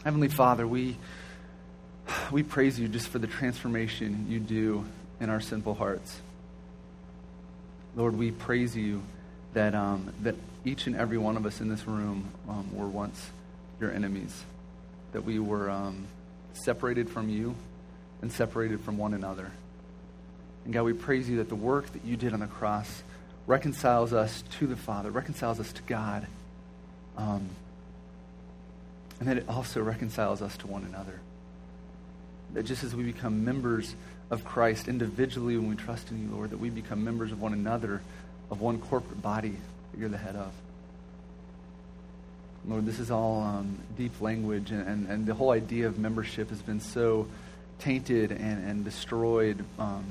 Heavenly Father, we praise you just for the transformation you do in our sinful hearts. Lord, we praise you that each and every one of us in this room were once your enemies, that we were separated from you and separated from one another. And God, we praise you that the work that you did on the cross reconciles us to the Father, reconciles us to God, and that it also reconciles us to one another. That just as we become members of Christ individually when we trust in you, Lord, that we become members of one another, of one corporate body that you're the head of. Lord, this is all deep language, and the whole idea of membership has been so tainted and destroyed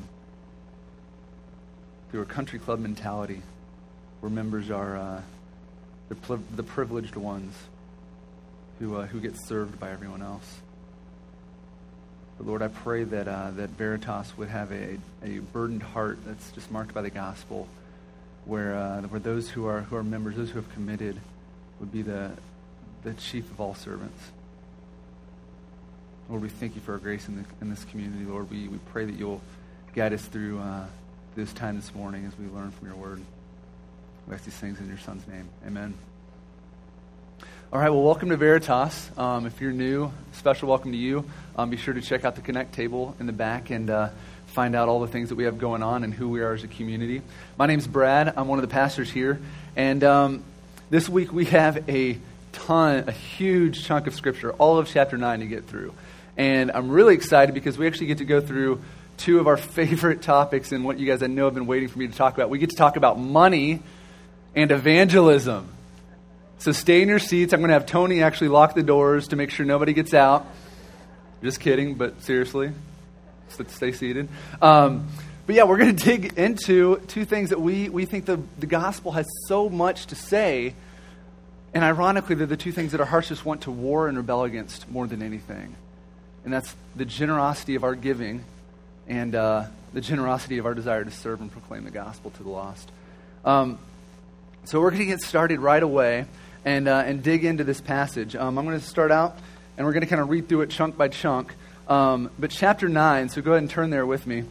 through a country club mentality where members are the privileged ones who get served by everyone else. But Lord, I pray that Veritas would have a burdened heart that's just marked by the gospel, where those who are members, those who have committed, would be the chief of all servants. Lord, we thank you for our grace in this community. Lord, we pray that you'll guide us through this time this morning as we learn from your word. We ask these things in your Son's name. Amen. All right, well, welcome to Veritas. If you're new, special welcome to you. Be sure to check out the Connect table in the back and find out all the things that we have going on and who we are as a community. My name's Brad. I'm one of the pastors here. And this week we have a huge chunk of Scripture, all of chapter 9 to get through. And I'm really excited because we actually get to go through two of our favorite topics and what you guys I know have been waiting for me to talk about. We get to talk about money and evangelism. So stay in your seats. I'm going to have Tony actually lock the doors to make sure nobody gets out. Just kidding, but seriously, stay seated. But yeah, we're going to dig into two things that we think the gospel has so much to say. And ironically, they're the two things that our hearts just want to war and rebel against more than anything. And that's the generosity of our giving and the generosity of our desire to serve and proclaim the gospel to the lost. So we're going to get started right away and dig into this passage. I'm going to start out, and we're going to kind of read through it chunk by chunk. But chapter 9, so go ahead and turn there with me.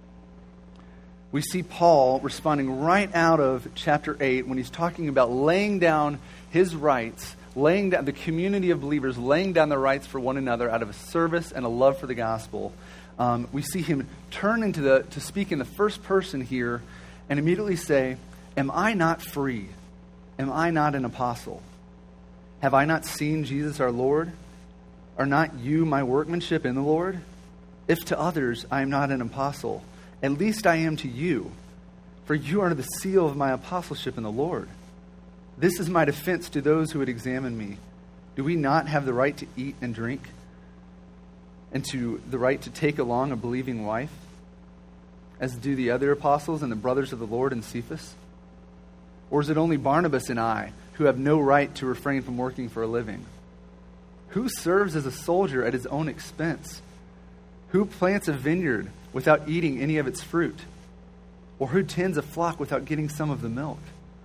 We see Paul responding right out of chapter 8 when he's talking about laying down his rights, laying down the community of believers, laying down their rights for one another out of a service and a love for the gospel. We see him turn to speak in the first person here and immediately say, "Am I not free? Am I not an apostle? Have I not seen Jesus our Lord? Are not you my workmanship in the Lord? If to others I am not an apostle, at least I am to you, for you are the seal of my apostleship in the Lord. This is my defense to those who would examine me. Do we not have the right to eat and drink, and to the right to take along a believing wife, as do the other apostles and the brothers of the Lord and Cephas? Or is it only Barnabas and I who have no right to refrain from working for a living? Who serves as a soldier at his own expense? Who plants a vineyard without eating any of its fruit? Or who tends a flock without getting some of the milk?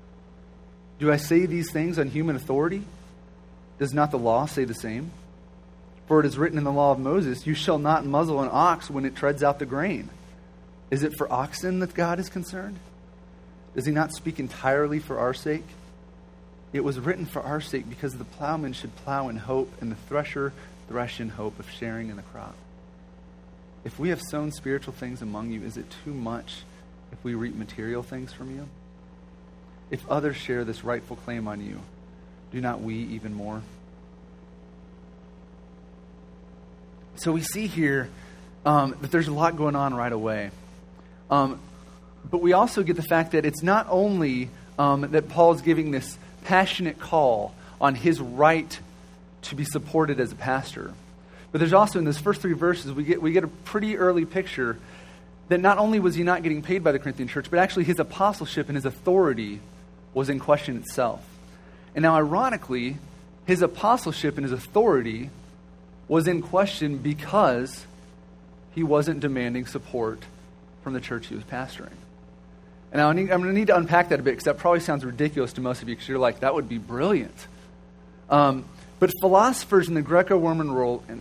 Do I say these things on human authority? Does not the law say the same? For it is written in the law of Moses, you shall not muzzle an ox when it treads out the grain. Is it for oxen that God is concerned? Does he not speak entirely for our sake? It was written for our sake because the plowman should plow in hope and the thresher thresh in hope of sharing in the crop. If we have sown spiritual things among you, is it too much if we reap material things from you? If others share this rightful claim on you, do not we even more?" So we see here that there's a lot going on right away. But we also get the fact that it's not only that Paul's giving this passionate call on his right to be supported as a pastor, but there's also in those first 3 verses we get a pretty early picture that not only was he not getting paid by the Corinthian church, but actually his apostleship and his authority was in question itself. And now ironically, his apostleship and his authority was in question because he wasn't demanding support from the church he was pastoring. And now I'm going to need to unpack that a bit because that probably sounds ridiculous to most of you because you're like, that would be brilliant. But But philosophers in the Greco-Roman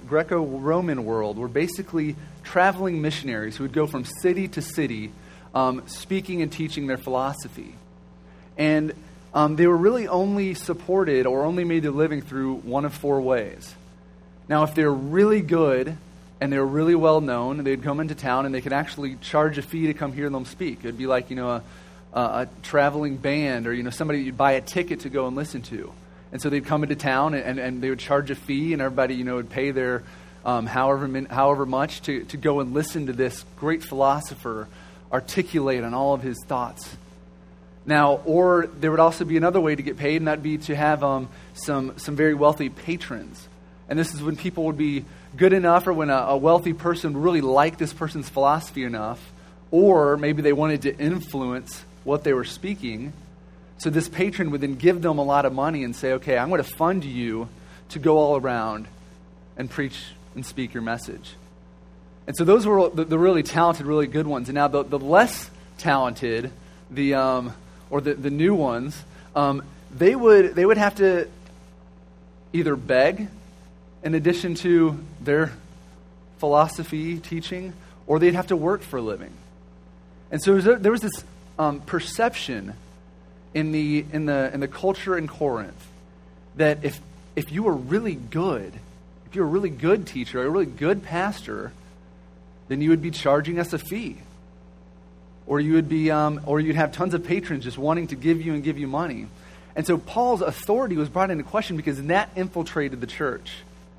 world were basically traveling missionaries who would go from city to city speaking and teaching their philosophy. And they were really only supported or only made their living through one of four ways. Now, if they're really good and they're really well known, they'd come into town and they could actually charge a fee to come hear them speak. It'd be like, a traveling band or, somebody you'd buy a ticket to go and listen to. And so they'd come into town and they would charge a fee and everybody, would pay their however much to go and listen to this great philosopher articulate on all of his thoughts. Now, or there would also be another way to get paid, and that'd be to have some very wealthy patrons. And this is when people would be good enough, or when a wealthy person really liked this person's philosophy enough, or maybe they wanted to influence what they were speaking. So this patron would then give them a lot of money and say, okay, I'm going to fund you to go all around and preach and speak your message. And so those were the really talented, really good ones. And now the less talented, the new ones, they would have to either beg in addition to their philosophy teaching, or they'd have to work for a living. And so there was this perception in the culture in Corinth that if you were really good, if you're a really good teacher, or a really good pastor, then you would be charging us a fee. Or you would be, or you'd have tons of patrons just wanting to give you money. And so Paul's authority was brought into question because that infiltrated the church.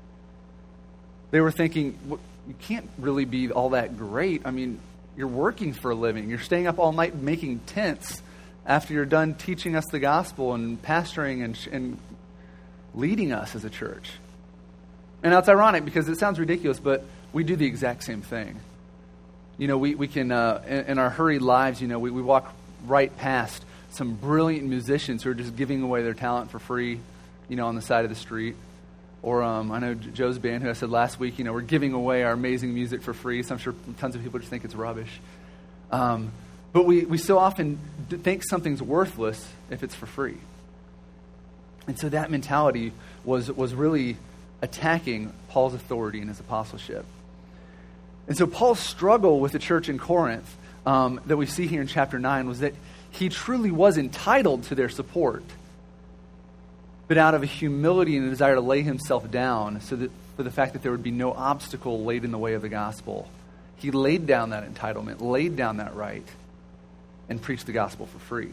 They were thinking, well, you can't really be all that great. I mean, you're working for a living. You're staying up all night making tents after you're done teaching us the gospel and pastoring and leading us as a church. And now it's ironic because it sounds ridiculous, but we do the exact same thing. We can, in our hurried lives, we walk right past some brilliant musicians who are just giving away their talent for free, on the side of the street. Or I know Joe's band, who I said last week, we're giving away our amazing music for free. So I'm sure tons of people just think it's rubbish. But we so often think something's worthless if it's for free. And so that mentality was really attacking Paul's authority and his apostleship. And so Paul's struggle with the church in Corinth that we see here in chapter 9 was that he truly was entitled to their support, but out of a humility and a desire to lay himself down so that for the fact that there would be no obstacle laid in the way of the gospel, he laid down that entitlement, laid down that right, and preached the gospel for free.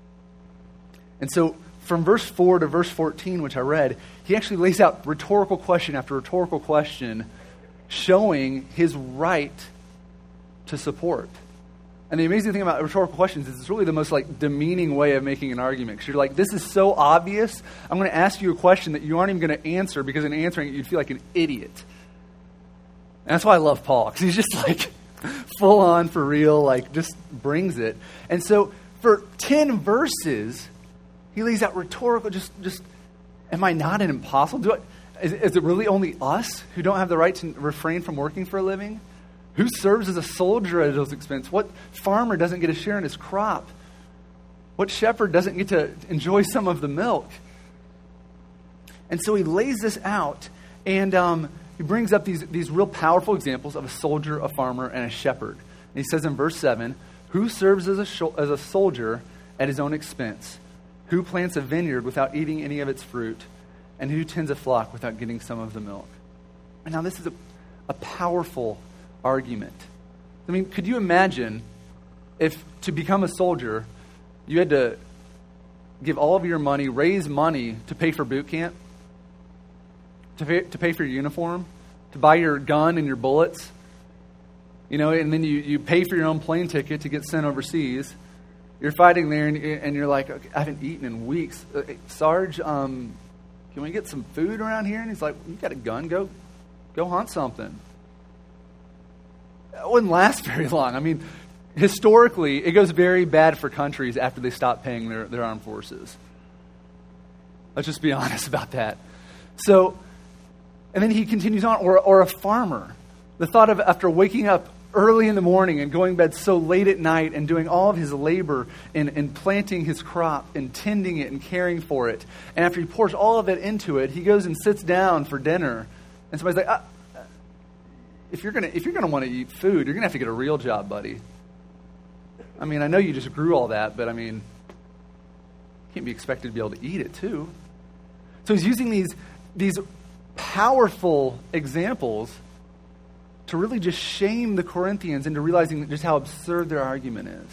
And so from verse 4 to verse 14, which I read, he actually lays out rhetorical question after rhetorical question showing his right to support. And the amazing thing about rhetorical questions is it's really the most demeaning way of making an argument. Because you're like, this is so obvious, I'm going to ask you a question that you aren't even going to answer because in answering it you'd feel like an idiot. And that's why I love Paul, because he's just full on for real, just brings it. And so for 10 verses, he lays out rhetorical, just am I not an apostle? Is it really only us who don't have the right to refrain from working for a living? Who serves as a soldier at his expense? What farmer doesn't get a share in his crop? What shepherd doesn't get to enjoy some of the milk? And so he lays this out, and he brings up these real powerful examples of a soldier, a farmer, and a shepherd. And he says in verse 7, who serves as a soldier at his own expense? Who plants a vineyard without eating any of its fruit? And who tends a flock without getting some of the milk? And now this is a powerful argument. I mean, could you imagine if to become a soldier, you had to give all of your money, raise money to pay for boot camp, to pay for your uniform, to buy your gun and your bullets, and then you pay for your own plane ticket to get sent overseas. You're fighting there and you're like, okay, I haven't eaten in weeks. Sarge, can we get some food around here? And he's like, you got a gun, go hunt something. It wouldn't last very long. I mean, historically, it goes very bad for countries after they stop paying their armed forces. Let's just be honest about that. So, and then he continues on, or a farmer. The thought of after waking up early in the morning and going to bed so late at night and doing all of his labor in planting his crop and tending it and caring for it. And after he pours all of it into it, he goes and sits down for dinner. And somebody's like, if you're gonna want to eat food, you're gonna have to get a real job, buddy. I mean, I know you just grew all that, but I mean, you can't be expected to be able to eat it too. So he's using these powerful examples to really just shame the Corinthians into realizing just how absurd their argument is.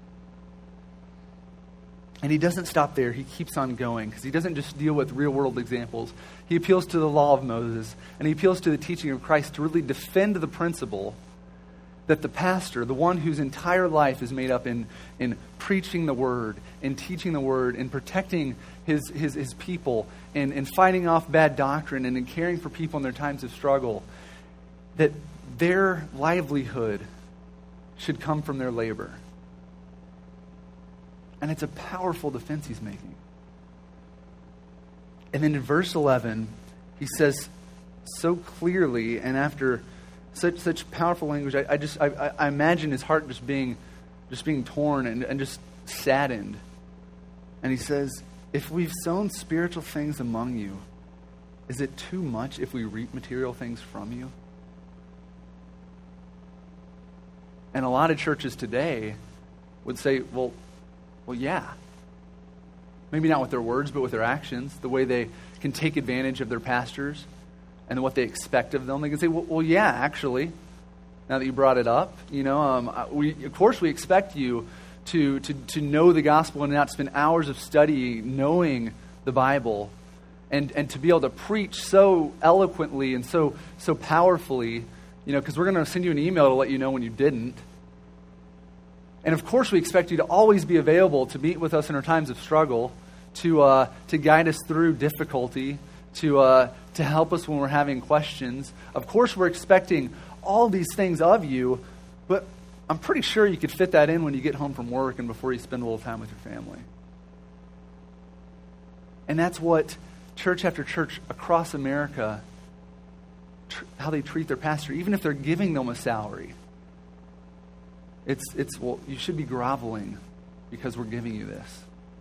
And he doesn't stop there. He keeps on going because he doesn't just deal with real-world examples. He appeals to the law of Moses, and he appeals to the teaching of Christ to really defend the principle that the pastor, the one whose entire life is made up in preaching the word, in teaching the word, in protecting his people, in fighting off bad doctrine, and in caring for people in their times of struggle, that their livelihood should come from their labor. And it's a powerful defense he's making. And then in verse 11, he says so clearly, and after such powerful language, I imagine his heart just being torn and just saddened. And he says, if we've sown spiritual things among you, is it too much if we reap material things from you? And a lot of churches today would say, well, yeah. Maybe not with their words, but with their actions, the way they can take advantage of their pastors and what they expect of them. They can say, well, yeah, actually, now that you brought it up, of course we expect you to know the gospel and not spend hours of study knowing the Bible and to be able to preach so eloquently and so powerfully, because we're going to send you an email to let you know when you didn't. And of course we expect you to always be available to meet with us in our times of struggle, to guide us through difficulty, to help us when we're having questions. Of course we're expecting all these things of you, but I'm pretty sure you could fit that in when you get home from work and before you spend a little time with your family. And that's what church after church across America, how they treat their pastor, even if they're giving them a salary. It's well, you should be groveling because we're giving you this.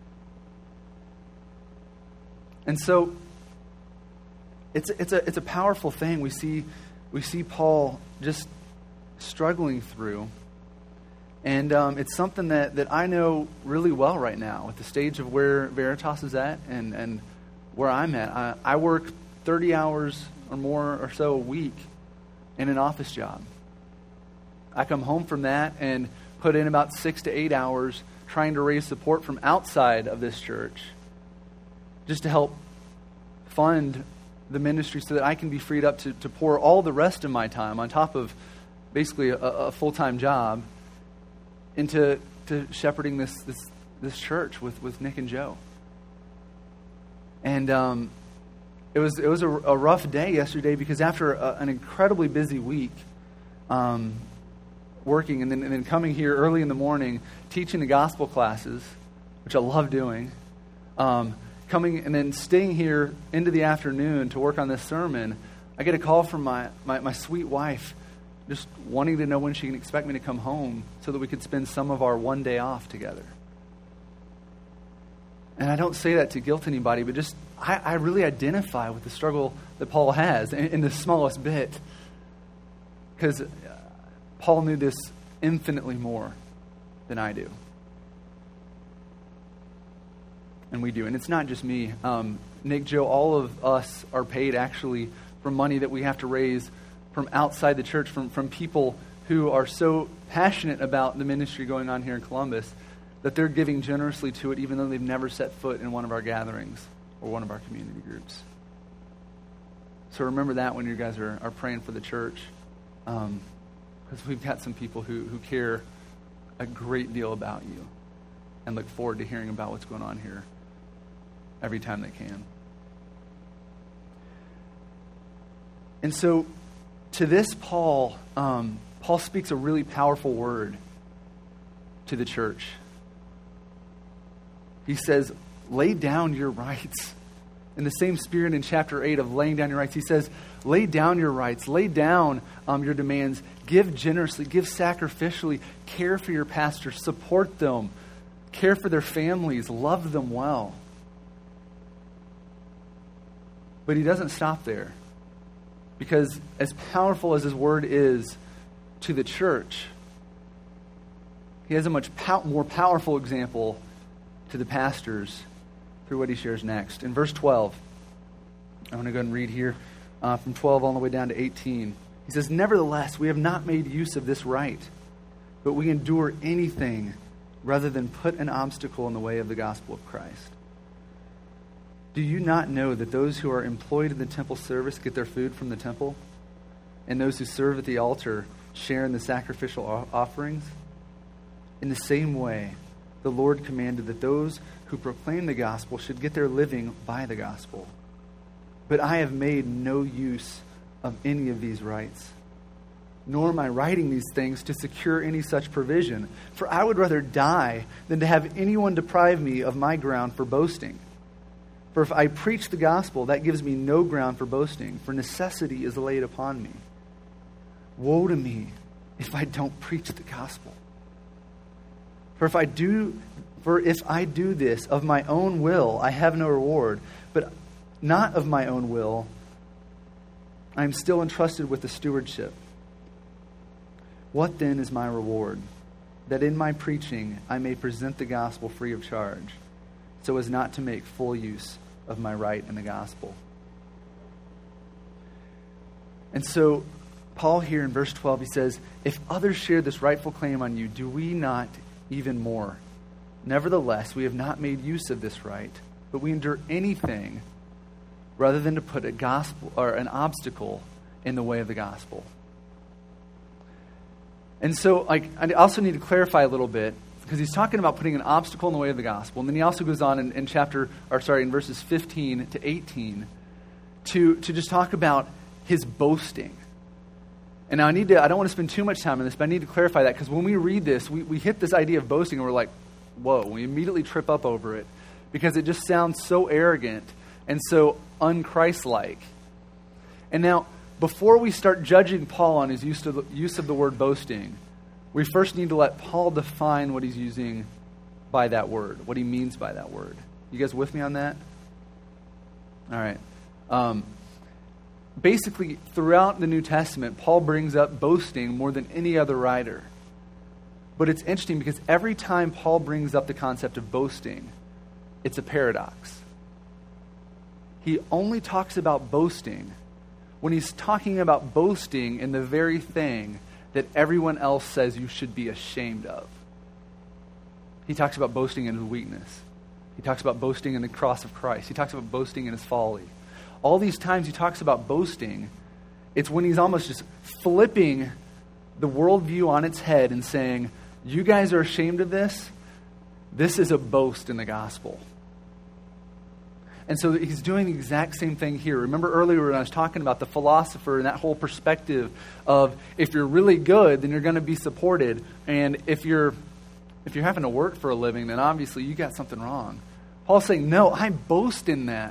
And so it's a powerful thing we see Paul just struggling through. And it's something that I know really well right now at the stage of where Veritas is at and where I'm at. I work 30 hours or more or so a week in an office job. I come home from that and put in about 6 to 8 hours trying to raise support from outside of this church just to help fund the ministry so that I can be freed up to pour all the rest of my time on top of basically a full-time job into shepherding this church with Nick and Joe. And it was a rough day yesterday because after an incredibly busy week working and then coming here early in the morning, teaching the gospel classes, which I love doing, coming and then staying here into the afternoon to work on this sermon, I get a call from my sweet wife just wanting to know when she can expect me to come home so that we could spend some of our one day off together. And I don't say that to guilt anybody, but just I really identify with the struggle that Paul has in the smallest bit. Because Paul knew this infinitely more than I do. And we do. And it's not just me. Nick, Joe, all of us are paid actually from money that we have to raise from outside the church, from people who are so passionate about the ministry going on here in Columbus that they're giving generously to it even though they've never set foot in one of our gatherings or one of our community groups. So remember that when you guys are praying for the church. Because we've got some people who care a great deal about you and look forward to hearing about what's going on here every time they can. And so to this Paul speaks a really powerful word to the church. He says, lay down your rights In the same spirit in chapter 8 of laying down your rights, he says, lay down your rights, lay down your demands, give generously, give sacrificially, care for your pastors, support them, care for their families, love them well. But he doesn't stop there. Because as powerful as his word is to the church, he has a much more powerful example to the pastors through what he shares next. In verse 12, I'm going to go ahead and read here from 12 all the way down to 18. He says, nevertheless, we have not made use of this right, but we endure anything rather than put an obstacle in the way of the gospel of Christ. Do you not know that those who are employed in the temple service get their food from the temple, and those who serve at the altar share in the sacrificial offerings? In the same way, the Lord commanded that those who proclaim the gospel should get their living by the gospel. But I have made no use of any of these rights, nor am I writing these things to secure any such provision, for I would rather die than to have anyone deprive me of my ground for boasting. For if I preach the gospel, that gives me no ground for boasting, for necessity is laid upon me. Woe to me if I don't preach the gospel. For if I do this of my own will, I have no reward. But not of my own will, I am still entrusted with the stewardship. What then is my reward? That in my preaching I may present the gospel free of charge, so as not to make full use of my right in the gospel. And so, Paul here in verse 12, he says, if others share this rightful claim on you, do we not even more? Nevertheless, we have not made use of this right, but we endure anything rather than to put a gospel or an obstacle in the way of the gospel. And so, I also need to clarify a little bit, because he's talking about putting an obstacle in the way of the gospel, and then he also goes on in verses 15 to 18 to just talk about his boasting. And now I don't want to spend too much time on this, but I need to clarify that, because when we read this, we hit this idea of boasting, and we're like, whoa, we immediately trip up over it, because it just sounds so arrogant and so un-Christ-like. And now, before we start judging Paul on his use of the word boasting, we first need to let Paul define what he's using by that word, what he means by that word. You guys with me on that? All right. Basically, throughout the New Testament, Paul brings up boasting more than any other writer. But it's interesting because every time Paul brings up the concept of boasting, it's a paradox. He only talks about boasting when he's talking about boasting in the very thing that everyone else says you should be ashamed of. He talks about boasting in his weakness. He talks about boasting in the cross of Christ. He talks about boasting in his folly. All these times he talks about boasting, it's when he's almost just flipping the worldview on its head and saying, you guys are ashamed of this? This is a boast in the gospel. And so he's doing the exact same thing here. Remember earlier when I was talking about the philosopher and that whole perspective of if you're really good, then you're going to be supported. And if you're having to work for a living, then obviously you got something wrong. Paul's saying, no, I boast in that.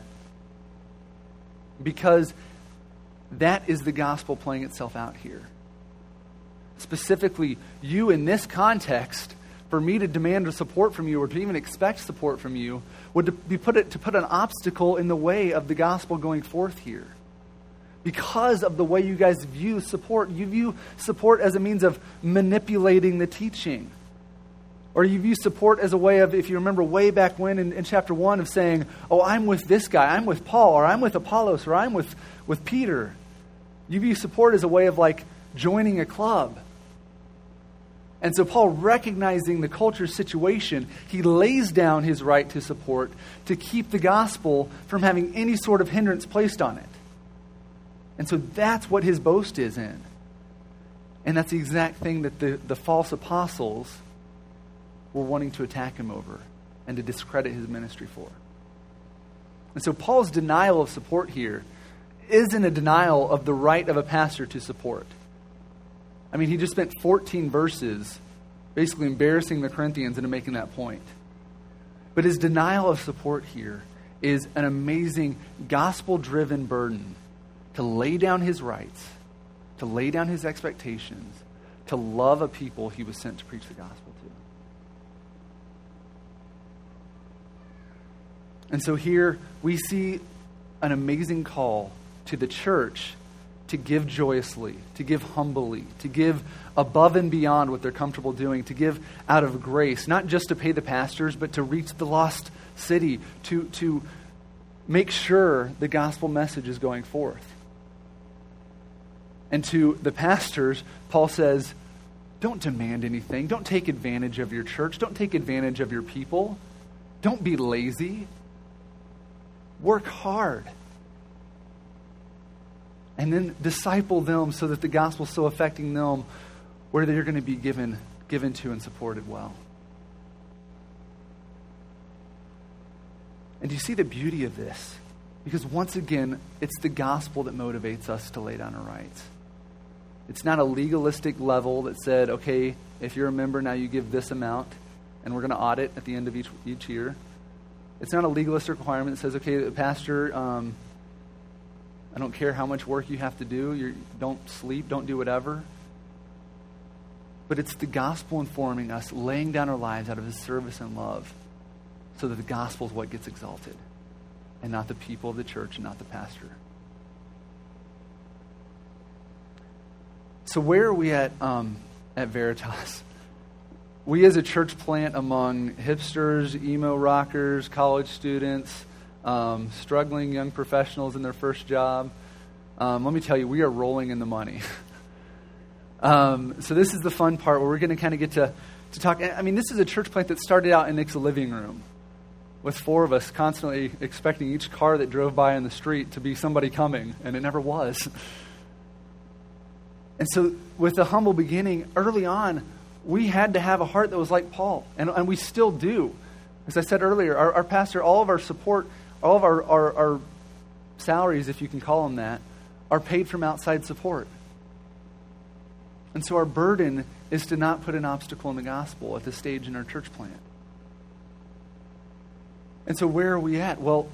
Because that is the gospel playing itself out here. Specifically, you in this context, for me to demand a support from you or to even expect support from you would be to put an obstacle in the way of the gospel going forth here. Because of the way you guys view support. You view support as a means of manipulating the teaching. Or you view support as a way of, if you remember way back when in chapter 1, of saying, oh, I'm with this guy, I'm with Paul, or I'm with Apollos, or I'm with Peter. You view support as a way of like joining a club. And so Paul, recognizing the culture's situation, he lays down his right to support to keep the gospel from having any sort of hindrance placed on it. And so that's what his boast is in. And that's the exact thing that the false apostles were wanting to attack him over and to discredit his ministry for. And so Paul's denial of support here isn't a denial of the right of a pastor to support. I mean, he just spent 14 verses basically embarrassing the Corinthians into making that point. But his denial of support here is an amazing gospel-driven burden to lay down his rights, to lay down his expectations, to love a people he was sent to preach the gospel to. And so here we see an amazing call to the church to give joyously, to give humbly, to give above and beyond what they're comfortable doing, to give out of grace, not just to pay the pastors, but to reach the lost city, to make sure the gospel message is going forth. And to the pastors, Paul says, don't demand anything. Don't take advantage of your church. Don't take advantage of your people. Don't be lazy. Work hard. And then disciple them so that the gospel is so affecting them where they're going to be given to and supported well. And do you see the beauty of this? Because once again, it's the gospel that motivates us to lay down our rights. It's not a legalistic level that said, okay, if you're a member, now you give this amount, and we're going to audit at the end of each year. It's not a legalistic requirement that says, okay, pastor, I don't care how much work you have to do. Don't sleep. Don't do whatever. But it's the gospel informing us, laying down our lives out of his service and love so that the gospel is what gets exalted and not the people of the church and not the pastor. So where are we at Veritas? We as a church plant among hipsters, emo rockers, college students, struggling young professionals in their first job. Let me tell you, we are rolling in the money. So this is the fun part where we're going to kind of get to talk. I mean, this is a church plant that started out in Nick's living room with four of us constantly expecting each car that drove by on the street to be somebody coming, and it never was. And so with the humble beginning, early on, we had to have a heart that was like Paul, and we still do. As I said earlier, our pastor, all of our support, all of our salaries, if you can call them that, are paid from outside support. And so our burden is to not put an obstacle in the gospel at this stage in our church plant. And so where are we at? Well,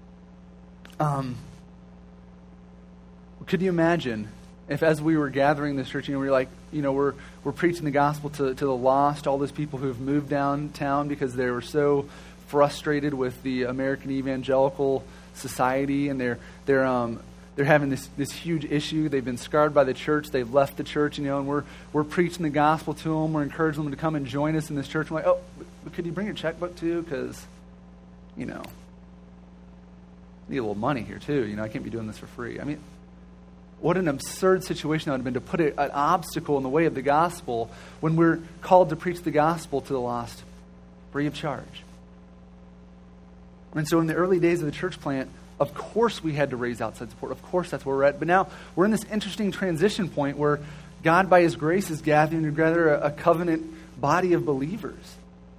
could you imagine if as we were gathering this church, we were like, we're preaching the gospel to the lost, all those people who have moved downtown because they were so frustrated with the American evangelical society, and they're having this huge issue. They've been scarred by the church. They've left the church, and we're preaching the gospel to them. We're encouraging them to come and join us in this church. I'm like, but could you bring your checkbook too? Because, need a little money here too. I can't be doing this for free. I mean, what an absurd situation that would have been to put an obstacle in the way of the gospel when we're called to preach the gospel to the lost free of charge. And so in the early days of the church plant, of course we had to raise outside support. Of course that's where we're at. But now we're in this interesting transition point where God, by his grace, is gathering together a covenant body of believers.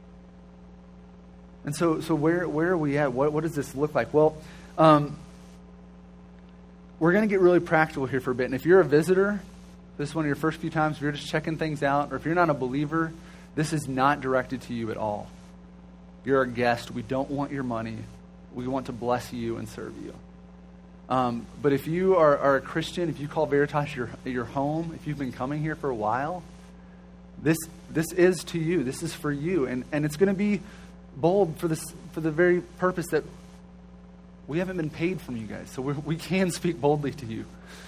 And so where are we at? What does this look like? Well, we're going to get really practical here for a bit. And if you're a visitor, this is one of your first few times, if you're just checking things out, or if you're not a believer, this is not directed to you at all. You're a guest. We don't want your money. We want to bless you and serve you. But if you are a Christian, if you call Veritas your home, if you've been coming here for a while, this is to you. This is for you. And it's going to be bold for the very purpose that we haven't been paid from you guys, so we can speak boldly to you.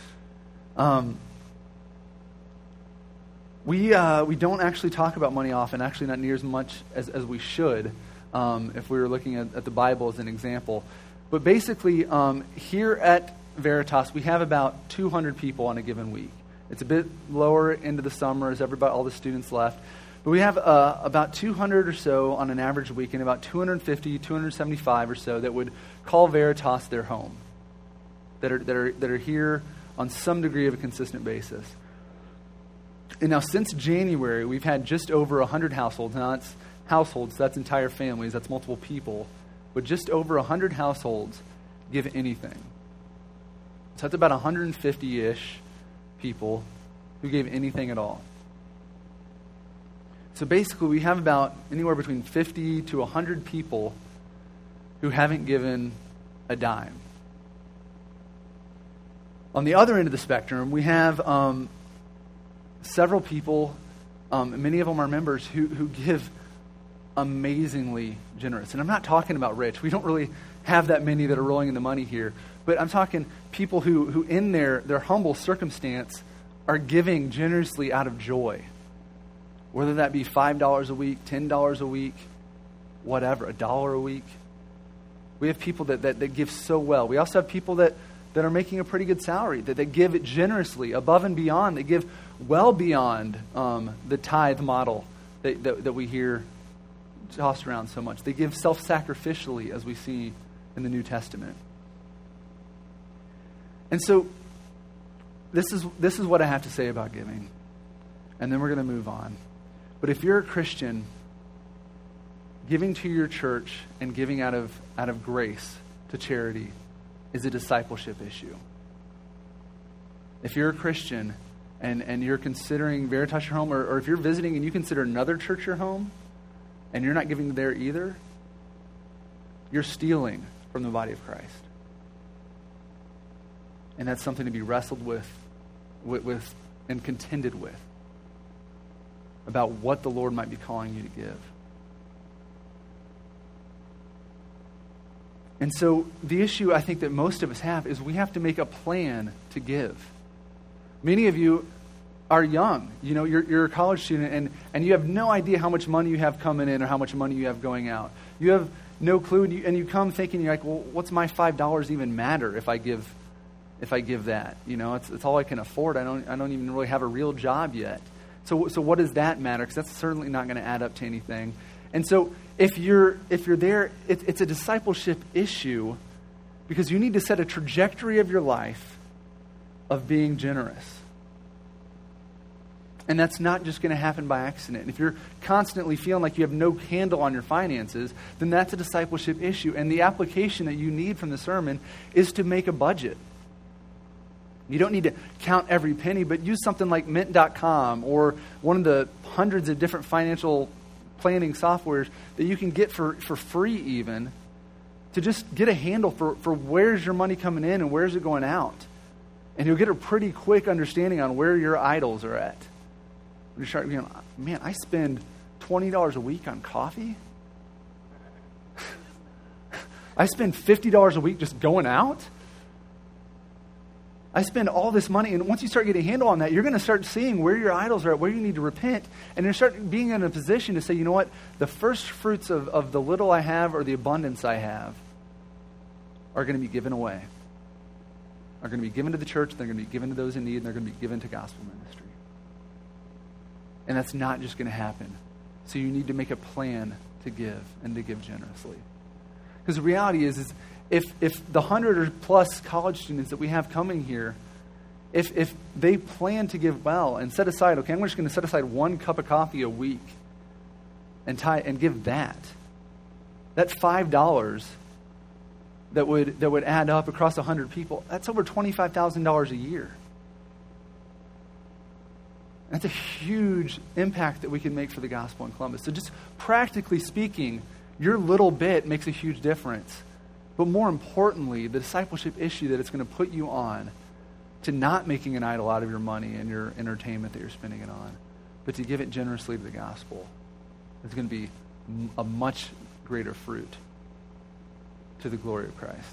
We don't actually talk about money often, actually not near as much as we should, if we were looking at the Bible as an example. But basically, here at Veritas, we have about 200 people on a given week. It's a bit lower into the summer as all the students left. But we have about 200 or so on an average week, and about 250, 275 or so that would call Veritas their home, that are here on some degree of a consistent basis. And now since January, we've had just over 100 households. Now that's households, that's entire families, that's multiple people. But just over 100 households give anything. So that's about 150-ish people who gave anything at all. So basically, we have about anywhere between 50 to 100 people who haven't given a dime. On the other end of the spectrum, we have several people, many of them are members, who give amazingly generous. And I'm not talking about rich. We don't really have that many that are rolling in the money here. But I'm talking people who in their humble circumstance are giving generously out of joy. Whether that be $5 a week, $10 a week, whatever, $1 a week. We have people that give so well. We also have people that are making a pretty good salary, that they give it generously, above and beyond. They give well beyond the tithe model that we hear tossed around so much. They give self-sacrificially, as we see in the New Testament. And so this is what I have to say about giving. And then we're going to move on. But if you're a Christian, giving to your church and giving out of grace to charity is a discipleship issue. If you're a Christian and you're considering Veritas your home, or if you're visiting and you consider another church your home, and you're not giving there either, you're stealing from the body of Christ. And that's something to be wrestled with and contended with about what the Lord might be calling you to give. And so the issue I think that most of us have is we have to make a plan to give. Many of you are young. You know, you're a college student and you have no idea how much money you have coming in or how much money you have going out. You have no clue, and you come thinking, you're like, well, what's my $5 even matter if I give that? You know, it's all I can afford. I don't even really have a real job yet. So what does that matter? Because that's certainly not going to add up to anything. And so if you're there, it's a discipleship issue because you need to set a trajectory of your life of being generous. And that's not just going to happen by accident. If you're constantly feeling like you have no handle on your finances, then that's a discipleship issue. And the application that you need from the sermon is to make a budget. You don't need to count every penny, but use something like Mint.com or one of the hundreds of different financial planning softwares that you can get for free even, to just get a handle for where's your money coming in and where's it going out. And you'll get a pretty quick understanding on where your idols are at. You start going, man, I spend $20 a week on coffee? I spend $50 a week just going out? I spend all this money, and once you start getting a handle on that, you're going to start seeing where your idols are at, where you need to repent, and you start being in a position to say, you know what, the first fruits of the little I have or the abundance I have are going to be given away. Are going to be given to the church, they're going to be given to those in need, and they're going to be given to gospel ministry. And that's not just going to happen. So you need to make a plan to give and to give generously. Because the reality is if the 100 or plus college students that we have coming here, if they plan to give well and set aside, okay, I'm just going to set aside 1 cup of coffee a week and give that $5 that would add up across 100 people, that's over $25,000 a year. That's a huge impact that we can make for the gospel in Columbus. So just practically speaking, your little bit makes a huge difference. But more importantly, the discipleship issue that it's going to put you on to not making an idol out of your money and your entertainment that you're spending it on, but to give it generously to the gospel is going to be a much greater fruit to the glory of Christ.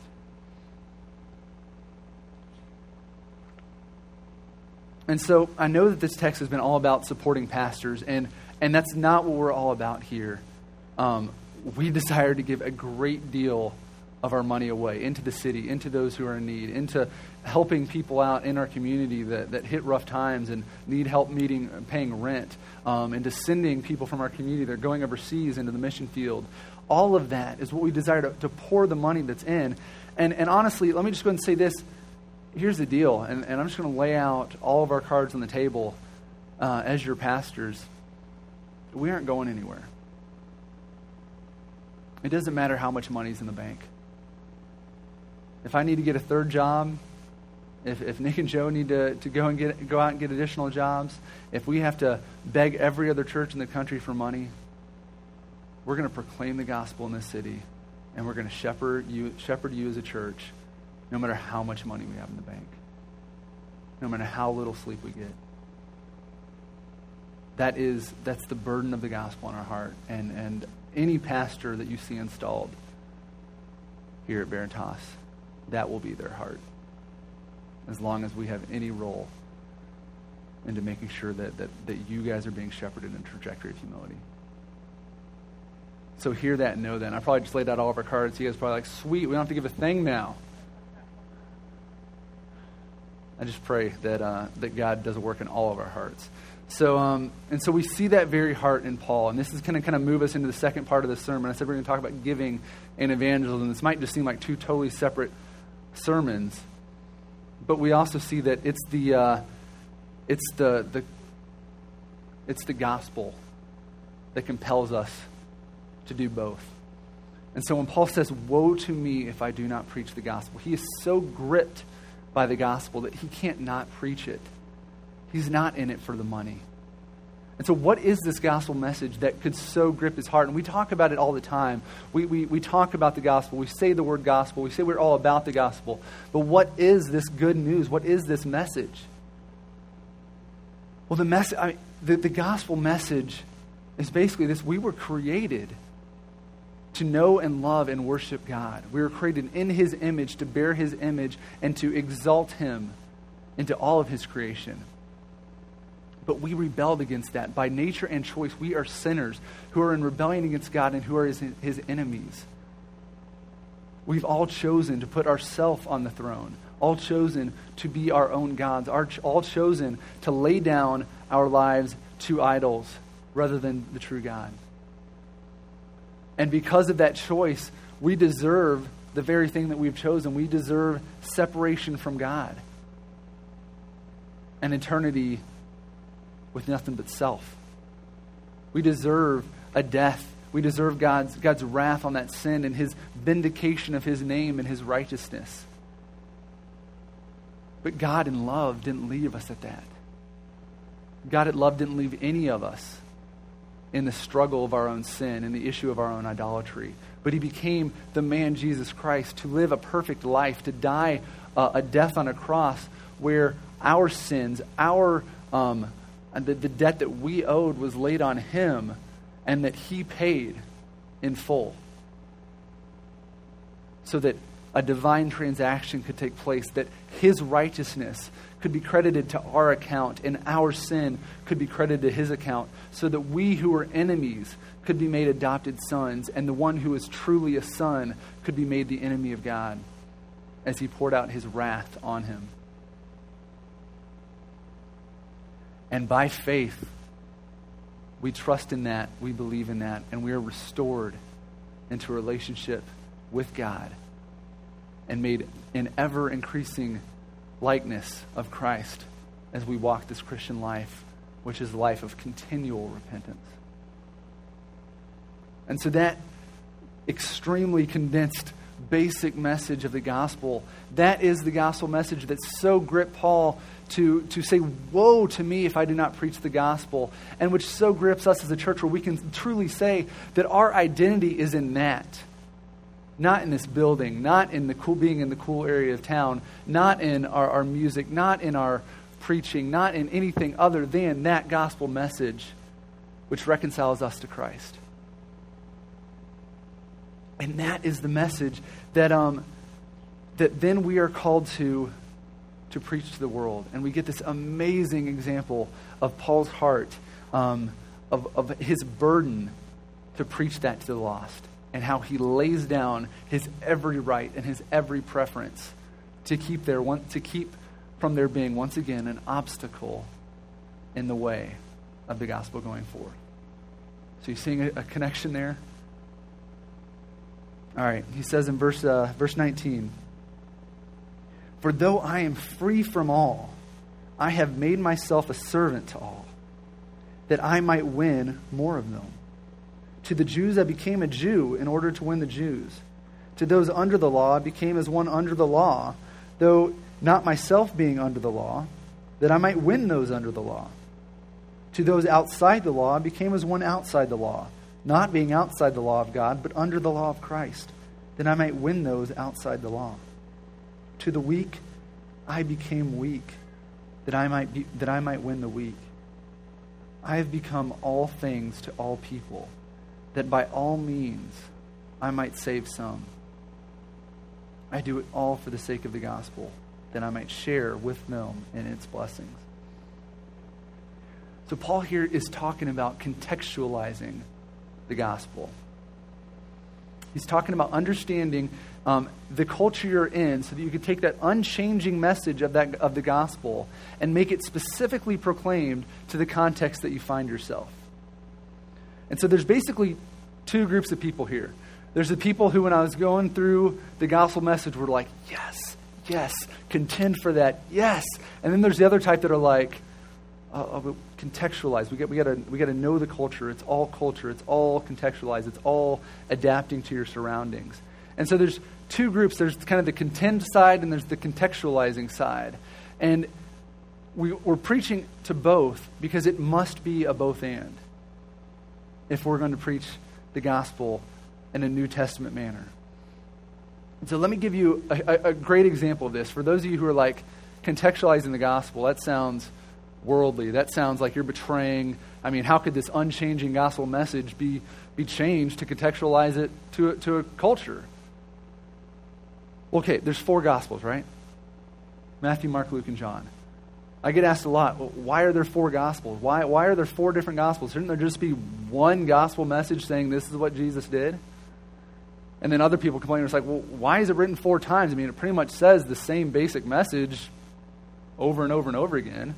And so I know that this text has been all about supporting pastors, and that's not what we're all about here. We desire to give a great deal of our money away into the city, into those who are in need, into helping people out in our community that hit rough times and need help paying rent, into sending people from our community that are going overseas into the mission field. All of that is what we desire to pour the money that's in. And honestly, let me just go ahead and say this. Here's the deal, and I'm just going to lay out all of our cards on the table as your pastors. We aren't going anywhere. It doesn't matter how much money's in the bank. If I need to get a third job, if Nick and Joe need to go out and get additional jobs, if we have to beg every other church in the country for money, we're going to proclaim the gospel in this city And we're going to shepherd you as a church, no matter how much money we have in the bank, no matter how little sleep we get. That's the burden of the gospel in our heart. And any pastor that you see installed here at Veritas, that will be their heart, as long as we have any role into making sure that you guys are being shepherded in a trajectory of humility. So hear that and know that. And I probably just laid out all of our cards. You guys are probably like, sweet, we don't have to give a thing now. I just pray that God does a work in all of our hearts. So and so we see that very heart in Paul. And this is going to kind of move us into the second part of the sermon. I said we're going to talk about giving and evangelism. This might just seem like two totally separate sermons, but we also see that it's the gospel that compels us to do both. And so when Paul says, woe to me if I do not preach the gospel, he is so gripped by the gospel that he can't not preach it. He's not in it for the money. And so what is this gospel message that could so grip his heart? And we talk about it all the time. We talk about the gospel. We say the word gospel. We say we're all about the gospel. But what is this good news? What is this message? Well, the gospel message is basically this. We were created to know and love and worship God. We were created in his image, to bear his image, and to exalt him into all of his creation. But we rebelled against that. By nature and choice, we are sinners who are in rebellion against God and who are his enemies. We've all chosen to put ourselves on the throne, all chosen to be our own gods, all chosen to lay down our lives to idols rather than the true God. And because of that choice, we deserve the very thing that we've chosen. We deserve separation from God, an eternity with nothing but self. We deserve a death. We deserve God's wrath on that sin and his vindication of his name and his righteousness. But God in love didn't leave us at that. God in love didn't leave any of us in the struggle of our own sin and the issue of our own idolatry. But he became the man Jesus Christ to live a perfect life, to die a death on a cross where our sins, the debt that we owed was laid on him, and that he paid in full. So that a divine transaction could take place, that his righteousness could be credited to our account and our sin could be credited to his account, so that we who were enemies could be made adopted sons, and the one who is truly a son could be made the enemy of God as he poured out his wrath on him. And by faith, we trust in that, we believe in that, and we are restored into a relationship with God and made an ever-increasing likeness of Christ as we walk this Christian life, which is a life of continual repentance. And so that extremely condensed basic message of the gospel, that is the gospel message that so gripped Paul to say, woe to me if I do not preach the gospel, and which so grips us as a church, where we can truly say that our identity is in that. Not in this building, not in being in the cool area of town, not in our music, not in our preaching, not in anything other than that gospel message which reconciles us to Christ. And that is the message that then we are called to preach to the world. And we get this amazing example of Paul's heart, of his burden to preach that to the lost, and how he lays down his every right and his every preference to keep from there being once again an obstacle in the way of the gospel going forward. So you seeing a connection there? All right, he says in verse 19, "For though I am free from all, I have made myself a servant to all, that I might win more of them. To the Jews I became a Jew in order to win the Jews. To those under the law I became as one under the law, though not myself being under the law, that I might win those under the law. To those outside the law I became as one outside the law, not being outside the law of God, but under the law of Christ, that I might win those outside the law. To the weak, I became weak, that I might win the weak. I have become all things to all people, that by all means I might save some. I do it all for the sake of the gospel, that I might share with them in its blessings. So Paul here is talking about contextualizing the gospel. He's talking about understanding the culture you're in so that you can take that unchanging message of the gospel and make it specifically proclaimed to the context that you find yourself. And so there's basically two groups of people here. There's the people who, when I was going through the gospel message, were like, yes, yes, contend for that, yes. And then there's the other type that are like, contextualize. We got to know the culture. It's all culture. It's all contextualized. It's all adapting to your surroundings. And so there's two groups. There's kind of the contend side and there's the contextualizing side. And we're preaching to both because it must be a both and if we're going to preach the gospel in a New Testament manner. And so let me give you a great example of this. For those of you who are like contextualizing the gospel, that sounds worldly. That sounds like you're betraying. I mean, how could this unchanging gospel message be changed to contextualize it to a culture? Okay, there's 4 gospels, right? Matthew, Mark, Luke, and John. I get asked a lot, well, why are there 4 gospels? Why are there 4 different gospels? Shouldn't there just be one gospel message saying this is what Jesus did? And then other people complain, it's like, well, why is it written 4 times? I mean, it pretty much says the same basic message over and over and over again.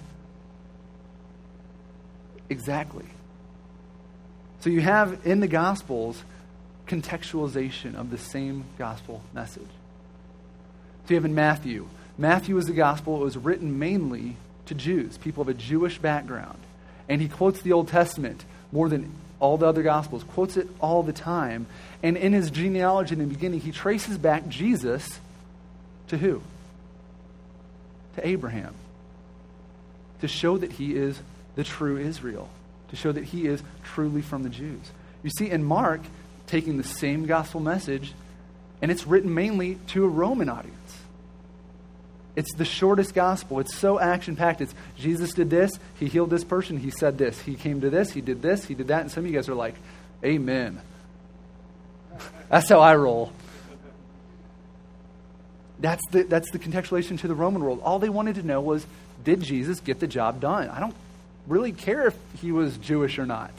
Exactly. So you have in the Gospels contextualization of the same gospel message. So you have in Matthew. Matthew is the gospel. It was written mainly to Jews, people of a Jewish background. And he quotes the Old Testament more than all the other gospels, quotes it all the time. And in his genealogy in the beginning, he traces back Jesus to who? To Abraham. To show that he is the true Israel, to show that he is truly from the Jews. You see, in Mark, taking the same gospel message, and it's written mainly to a Roman audience. It's the shortest gospel. It's so action-packed. It's Jesus did this, he healed this person, he said this, he came to this, he did that, and some of you guys are like, amen. That's how I roll. That's the contextualization to the Roman world. All they wanted to know was, did Jesus get the job done? I don't really care if he was Jewish or not.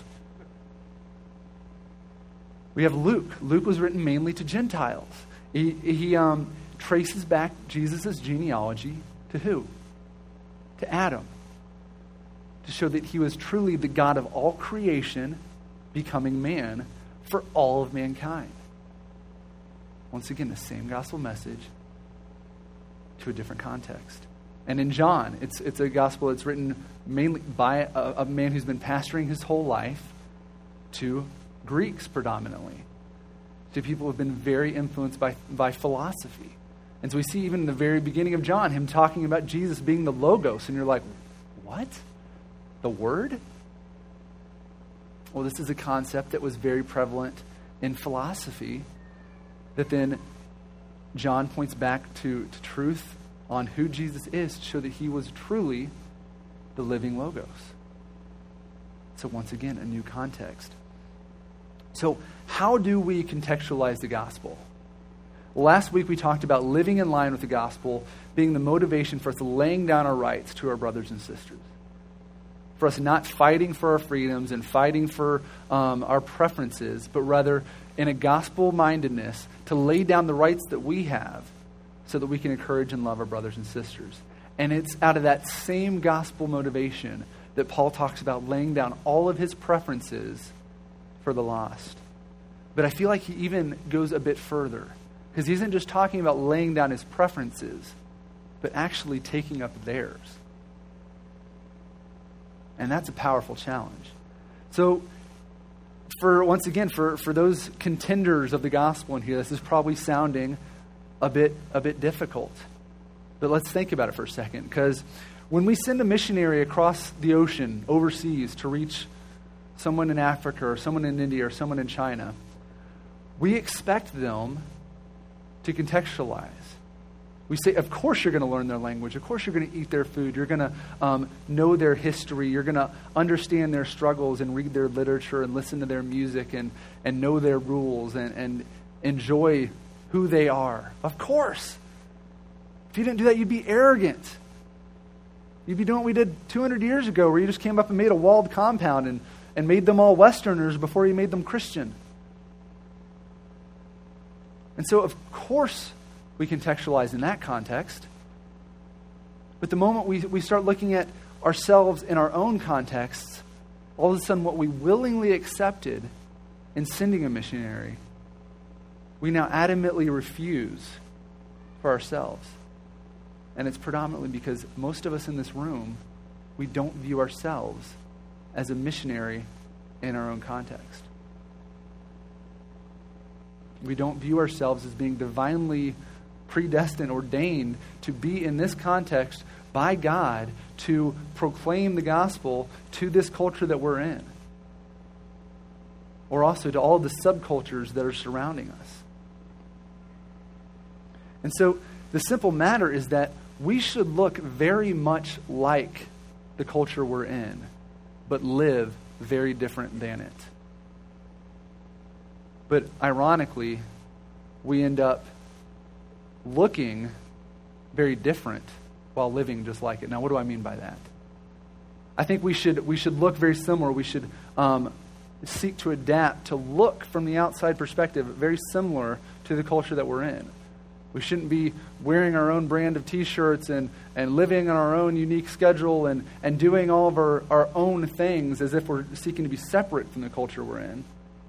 We have Luke. Luke was written mainly to Gentiles. He traces back Jesus' genealogy to who? To Adam. To show that he was truly the God of all creation, becoming man for all of mankind. Once again, the same gospel message to a different context. And in John, it's a gospel that's written mainly by a man who's been pastoring his whole life to Greeks predominantly, to people who have been very influenced by philosophy. And so we see even in the very beginning of John, him talking about Jesus being the Logos. And you're like, what? The Word? Well, this is a concept that was very prevalent in philosophy that then John points back to truth on who Jesus is to show that he was truly the living Logos. So once again, a new context. So how do we contextualize the gospel? Last week we talked about living in line with the gospel being the motivation for us laying down our rights to our brothers and sisters. For us not fighting for our freedoms and fighting for our preferences, but rather in a gospel-mindedness to lay down the rights that we have so that we can encourage and love our brothers and sisters. And it's out of that same gospel motivation that Paul talks about laying down all of his preferences for the lost. But I feel like he even goes a bit further, because he isn't just talking about laying down his preferences, but actually taking up theirs. And that's a powerful challenge. So, for those contenders of the gospel in here, this is probably sounding a bit difficult. But let's think about it for a second, because when we send a missionary across the ocean, overseas, to reach someone in Africa or someone in India or someone in China, we expect them to contextualize. We say, of course you're going to learn their language. Of course you're going to eat their food. You're going to know their history. You're going to understand their struggles and read their literature and listen to their music and know their rules and enjoy who they are. Of course. If you didn't do that, you'd be arrogant. You'd be doing what we did 200 years ago, where you just came up and made a walled compound and made them all Westerners before you made them Christian. And so, of course, we contextualize in that context. But the moment we start looking at ourselves in our own contexts, all of a sudden what we willingly accepted in sending a missionary, we now adamantly refuse for ourselves. And it's predominantly because most of us in this room, we don't view ourselves as a missionary in our own context. We don't view ourselves as being divinely predestined, ordained to be in this context by God to proclaim the gospel to this culture that we're in, or also to all the subcultures that are surrounding us. And so the simple matter is that we should look very much like the culture we're in, but live very different than it. But ironically, we end up looking very different while living just like it. Now, what do I mean by that? I think we should look very similar. We should seek to adapt, to look from the outside perspective very similar to the culture that we're in. We shouldn't be wearing our own brand of T-shirts and living on our own unique schedule and doing all of our own things as if we're seeking to be separate from the culture we're in.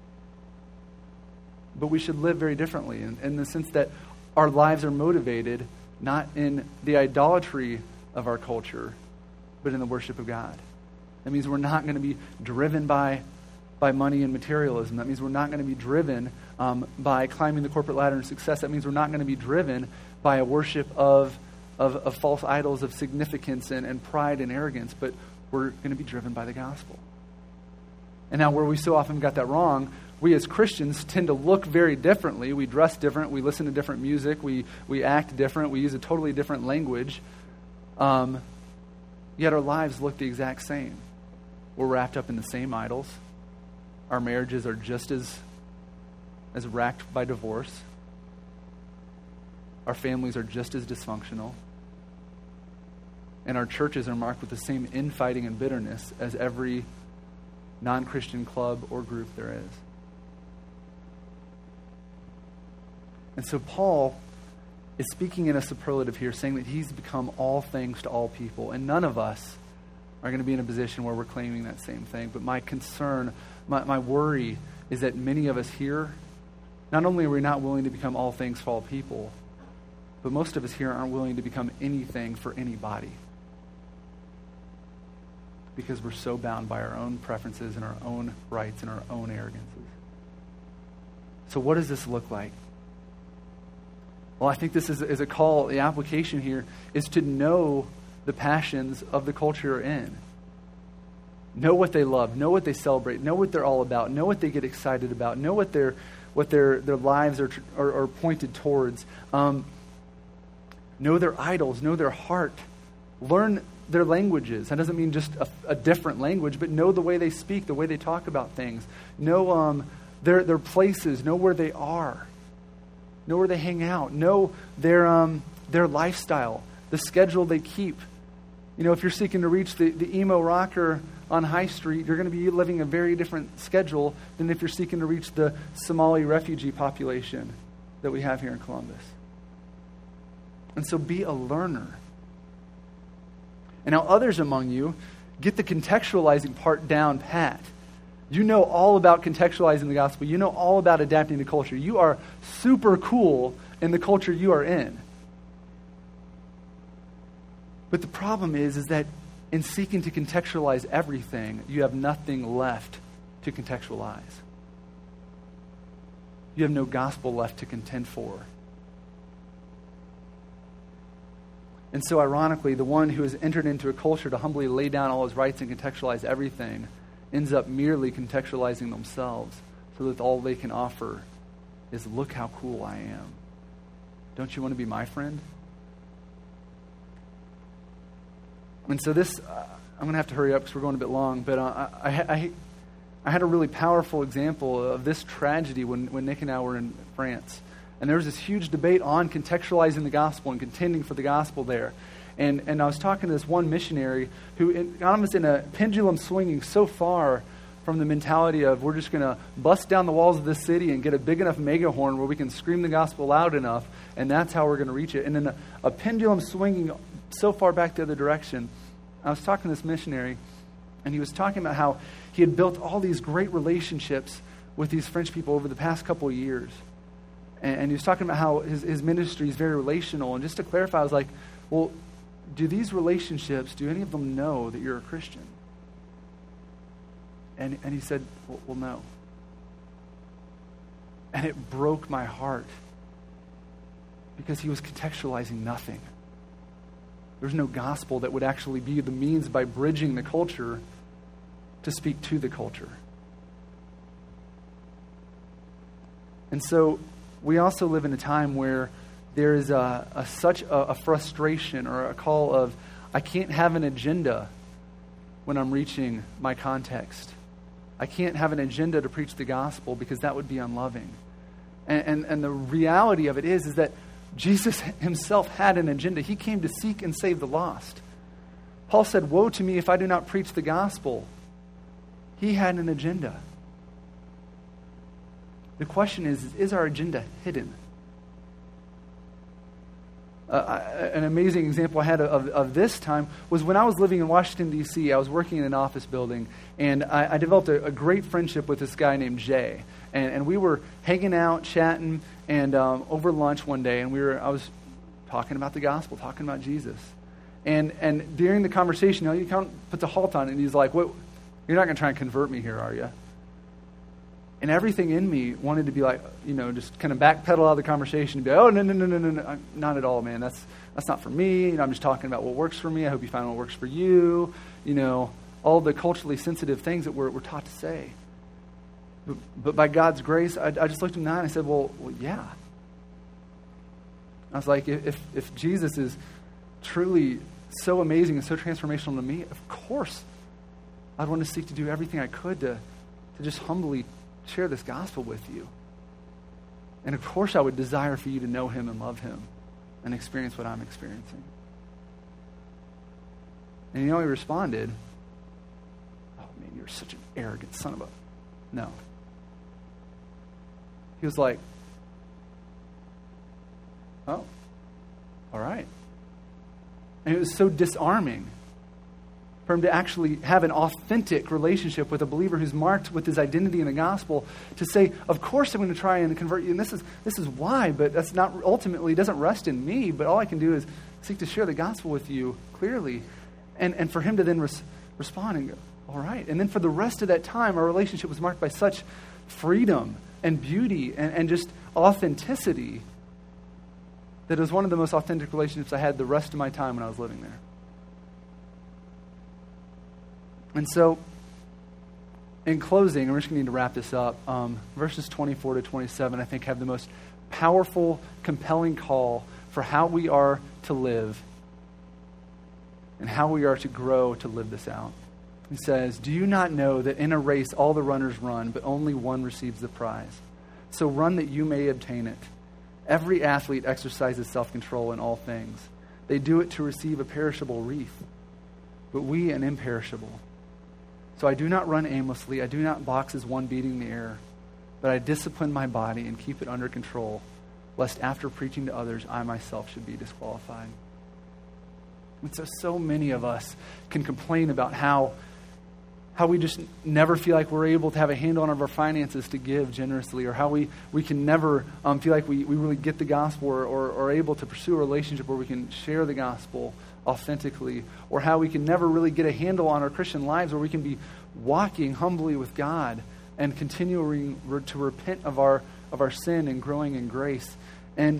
But we should live very differently in the sense that our lives are motivated not in the idolatry of our culture, but in the worship of God. That means we're not going to be driven by money and materialism. That means we're not going to be driven by climbing the corporate ladder and success. That means we're not going to be driven by a worship of false idols of significance and pride and arrogance, but we're going to be driven by the gospel. And now where we so often got that wrong, we as Christians tend to look very differently. We dress different. We listen to different music. We act different. We use a totally different language. Yet our lives look the exact same. We're wrapped up in the same idols. Our marriages are just as racked by divorce. Our families are just as dysfunctional. And our churches are marked with the same infighting and bitterness as every non-Christian club or group there is. And so Paul is speaking in a superlative here, saying that he's become all things to all people. And none of us are going to be in a position where we're claiming that same thing. But my concern, my worry is that many of us here, not only are we not willing to become all things for all people, but most of us here aren't willing to become anything for anybody. Because we're so bound by our own preferences and our own rights and our own arrogances. So what does this look like? Well, I think this is a call, the application here is to know the passions of the culture you're in. Know what they love, know what they celebrate, know what they're all about, know what they get excited about, know what their lives are pointed towards. Know their idols, know their heart. Learn their languages. That doesn't mean just a different language, but know the way they speak, the way they talk about things. Know their places, know where they are. Know where they hang out. Know their lifestyle, the schedule they keep. You know, if you're seeking to reach the emo rocker on High Street, you're going to be living a very different schedule than if you're seeking to reach the Somali refugee population that we have here in Columbus. And so be a learner. And now others among you, get the contextualizing part down pat. You know all about contextualizing the gospel. You know all about adapting to culture. You are super cool in the culture you are in. But the problem is that in seeking to contextualize everything, you have nothing left to contextualize. You have no gospel left to contend for. And so ironically, the one who has entered into a culture to humbly lay down all his rights and contextualize everything ends up merely contextualizing themselves so that all they can offer is, look how cool I am. don't you want to be my friend? And so this, I'm going to have to hurry up because we're going a bit long, but I had a really powerful example of this tragedy when Nick and I were in France. And there was this huge debate on contextualizing the gospel and contending for the gospel there. And I was talking to this one missionary who got us in a pendulum swinging so far from the mentality of we're just going to bust down the walls of this city and get a big enough megahorn where we can scream the gospel loud enough, and that's how we're going to reach it. And then a pendulum swinging so far back the other direction. I was talking to this missionary, and he was talking about how he had built all these great relationships with these French people over the past couple of years. And he was talking about how his ministry is very relational. And just to clarify, I was like, well, do these relationships, do any of them know that you're a Christian? And he said, well, no. And it broke my heart because he was contextualizing nothing. There's no gospel that would actually be the means by bridging the culture to speak to the culture. And so we also live in a time where there is such a frustration or a call of, I can't have an agenda when I'm reaching my context. I can't have an agenda to preach the gospel because that would be unloving. And the reality of it is that Jesus himself had an agenda. He came to seek and save the lost. Paul said, woe to me if I do not preach the gospel. He had an agenda. The question is our agenda hidden? An amazing example I had of this time was when I was living in Washington, D.C. I was working in an office building, and I developed a great friendship with this guy named Jay. And we were hanging out, chatting, and over lunch one day, and I was talking about the gospel, talking about Jesus. And during the conversation, he kind of puts a halt on it, and he's like, "What? You're not going to try and convert me here, are you?" And everything in me wanted to be like, just kind of backpedal out of the conversation and be like, oh, no, not at all, man. That's not for me. I'm just talking about what works for me. I hope you find what works for you. All the culturally sensitive things that we're taught to say. But by God's grace, I just looked him in the eye and I said, well, yeah. I was like, if Jesus is truly so amazing and so transformational to me, of course I'd want to seek to do everything I could to just humbly share this gospel with you. And of course I would desire for you to know him and love him and experience what I'm experiencing. And he responded, oh man, you're such an arrogant son of a... No. He was like, oh, all right. And it was so disarming for him to actually have an authentic relationship with a believer who's marked with his identity in the gospel, to say, of course I'm going to try and convert you, and this is why, but that's not ultimately, it doesn't rest in me, but all I can do is seek to share the gospel with you clearly. And for him to then respond and go, all right. And then for the rest of that time, our relationship was marked by such freedom and beauty and just authenticity that it was one of the most authentic relationships I had the rest of my time when I was living there. And so, in closing, we're just going to need to wrap this up. Verses 24 to 27, I think, have the most powerful, compelling call for how we are to live and how we are to grow to live this out. He says, do you not know that in a race all the runners run, but only one receives the prize? So run that you may obtain it. Every athlete exercises self-control in all things. They do it to receive a perishable wreath, but we an imperishable. So I do not run aimlessly. I do not box as one beating the air, but I discipline my body and keep it under control, lest after preaching to others, I myself should be disqualified. And so many of us can complain about how we just never feel like we're able to have a handle on our finances to give generously, or how we can never feel like we really get the gospel or are able to pursue a relationship where we can share the gospel authentically, or how we can never really get a handle on our Christian lives where we can be walking humbly with God and continuing to repent of our sin and growing in grace. And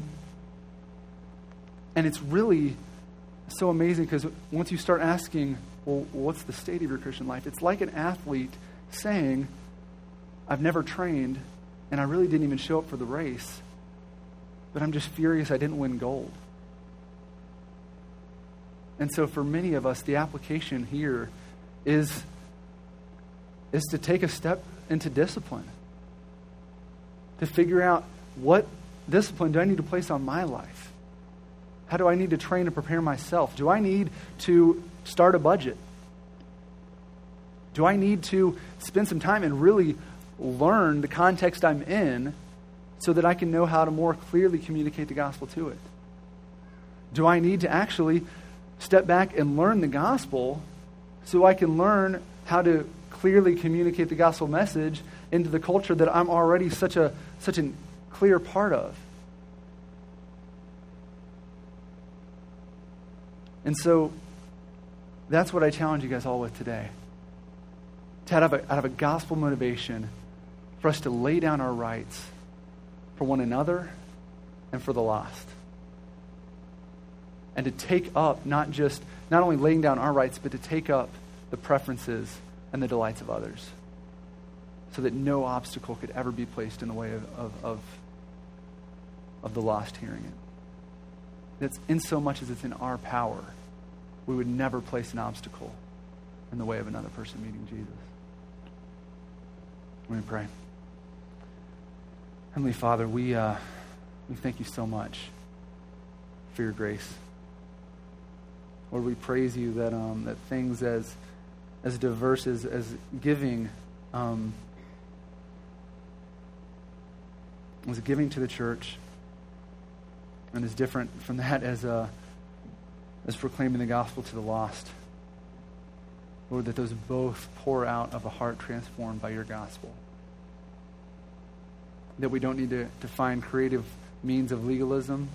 it's really so amazing because once you start asking, well, what's the state of your Christian life? It's like an athlete saying, I've never trained and I really didn't even show up for the race, but I'm just furious I didn't win gold. And so for many of us, the application here is to take a step into discipline, to figure out what discipline do I need to place on my life? How do I need to train and prepare myself? Do I need to start a budget? Do I need to spend some time and really learn the context I'm in so that I can know how to more clearly communicate the gospel to it? Do I need to actually step back and learn the gospel so I can learn how to clearly communicate the gospel message into the culture that I'm already such a clear part of? And so that's what I challenge you guys all with today. To out of a gospel motivation for us to lay down our rights for one another and for the lost. And to take up not only laying down our rights, but to take up the preferences and the delights of others, so that no obstacle could ever be placed in the way of the lost hearing it. That's in so much as it's in our power, we would never place an obstacle in the way of another person meeting Jesus. Let me pray. Heavenly Father, we thank you so much for your grace. Lord, we praise you that that things as diverse as giving, as giving to the church, and as different from that as proclaiming the gospel to the lost. Lord, that those both pour out of a heart transformed by your gospel. That we don't need to find creative means of legalism,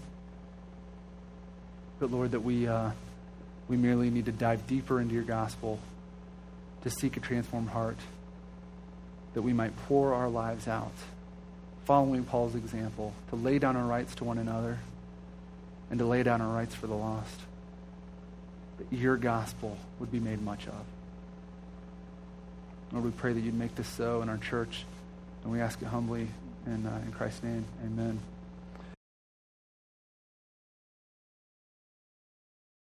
but Lord, that we merely need to dive deeper into your gospel to seek a transformed heart, that we might pour our lives out, following Paul's example, to lay down our rights to one another and to lay down our rights for the lost, that your gospel would be made much of. Lord, we pray that you'd make this so in our church, and we ask it humbly in Christ's name. Amen.